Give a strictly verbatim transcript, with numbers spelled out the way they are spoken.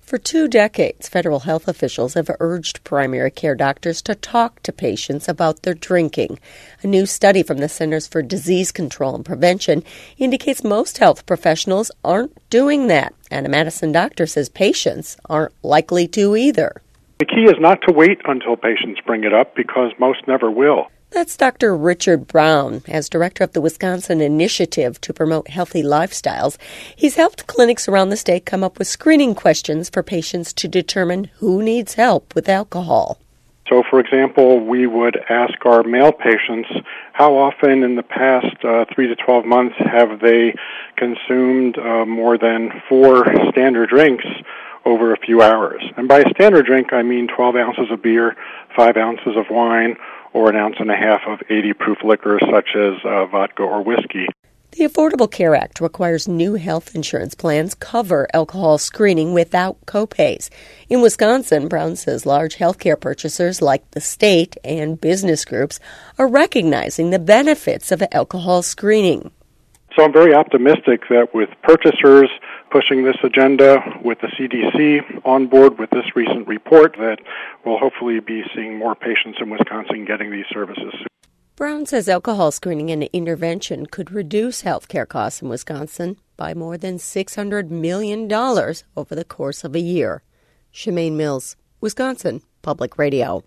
For two decades, federal health officials have urged primary care doctors to talk to patients about their drinking. A new study from the Centers for Disease Control and Prevention indicates most health professionals aren't doing that, and a Madison doctor says patients aren't likely to either. The key is not to wait until patients bring it up, because most never will. That's Doctor Richard Brown. As director of the Wisconsin Initiative to Promote Healthy Lifestyles, he's helped clinics around the state come up with screening questions for patients to determine who needs help with alcohol. So, for example, we would ask our male patients how often in the past uh, three to twelve months have they consumed uh, more than four standard drinks over a few hours. And by a standard drink, I mean twelve ounces of beer, five ounces of wine, or an ounce and a half of eighty proof liquor such as uh, vodka or whiskey. The Affordable Care Act requires new health insurance plans cover alcohol screening without copays. In Wisconsin, Brown says large healthcare purchasers like the state and business groups are recognizing the benefits of alcohol screening. So I'm very optimistic that with purchasers pushing this agenda, with the C D C on board with this recent report, that we'll hopefully be seeing more patients in Wisconsin getting these services soon. Brown says alcohol screening and intervention could reduce health care costs in Wisconsin by more than six hundred million dollars over the course of a year. Shemaine Mills, Wisconsin Public Radio.